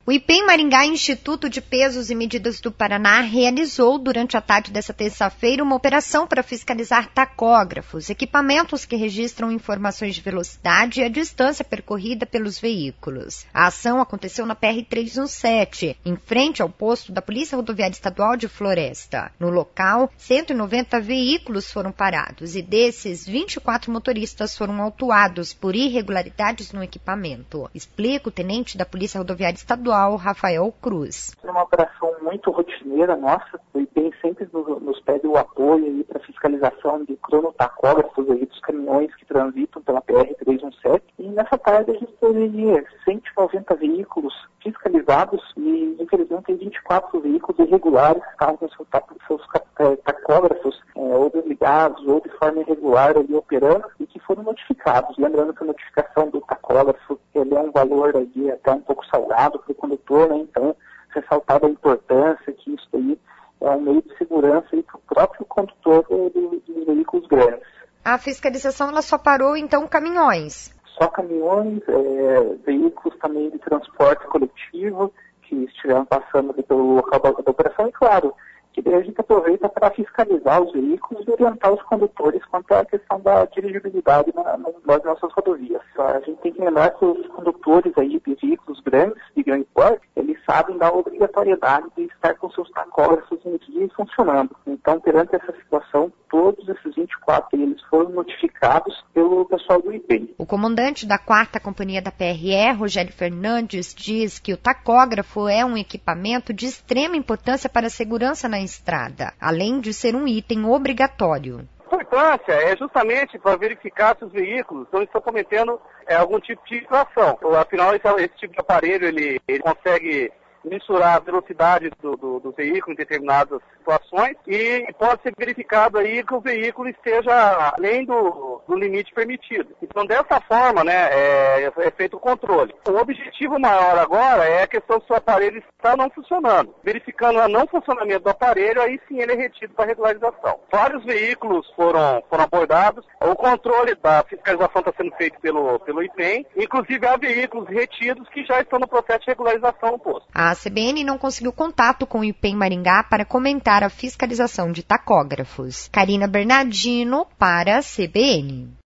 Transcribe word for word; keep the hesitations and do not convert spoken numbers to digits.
O IPEM Maringá, Instituto de Pesos e Medidas do Paraná, realizou durante a tarde desta terça-feira uma operação para fiscalizar tacógrafos, equipamentos que registram informações de velocidade e a distância percorrida pelos veículos. A ação aconteceu na P R trezentos e dezessete, em frente ao posto da Polícia Rodoviária Estadual de Floresta. No local, cento e noventa veículos foram parados e desses, vinte e quatro motoristas foram autuados por irregularidades no equipamento. Explica o tenente da Polícia Rodoviária Estadual, Rafael Cruz. É uma operação muito rotineira nossa. O IPEM sempre nos, nos pede o apoio para fiscalização de cronotacógrafos aí dos caminhões que transitam pela P R trezentos e dezessete. E nessa tarde a gente teve cento e noventa veículos fiscalizados e, infelizmente, vinte e quatro veículos irregulares que estavam com seus, seus tacógrafos é, ou desligados ou de forma irregular ali operando e que foram notificados. Lembrando que a notificação do tacógrafo ele é um valor ali até um pouco salgado para o condutor, né? Então, ressaltada a importância que isso aí é um meio de segurança para o próprio condutor do, dos veículos grandes. A fiscalização ela só parou, então, caminhões? Só caminhões, é, veículos também de transporte coletivo que estiveram passando ali pelo local da, da operação e, claro, que daí a gente aproveita para fiscalizar os veículos e orientar os condutores quanto à questão da dirigibilidade na, na, nas nossas rodovias. A gente tem que lembrar que os condutores aí de veículos grandes, de grande porte, eles sabem da obrigatoriedade de estar com seus tacógrafos em dia e funcionando. Então, perante essa situação, todos esses vinte e quatro eles foram notificados pelo pessoal do IPEM. O comandante da quarta Companhia da P R E, Rogério Fernandes, diz que o tacógrafo é um equipamento de extrema importância para a segurança na estrada, além de ser um item obrigatório. A importância é justamente para verificar se os veículos não estão cometendo é, algum tipo de infração. Afinal, esse, esse tipo de aparelho ele, ele consegue mensurar a velocidade do, do, do veículo em determinadas situações e pode ser verificado aí que o veículo esteja além do, do limite permitido. Então, dessa forma, né, é, é feito o controle. O objetivo maior agora é a questão se o aparelho está não funcionando. Verificando o não funcionamento do aparelho, aí sim ele é retido para regularização. Vários veículos foram, foram abordados. O controle da fiscalização está sendo feito pelo, pelo IPEM. Inclusive, há veículos retidos que já estão no processo de regularização no posto. A C B N não conseguiu contato com o IPEM Maringá para comentar a fiscalização de tacógrafos. Karina Bernardino para a C B N.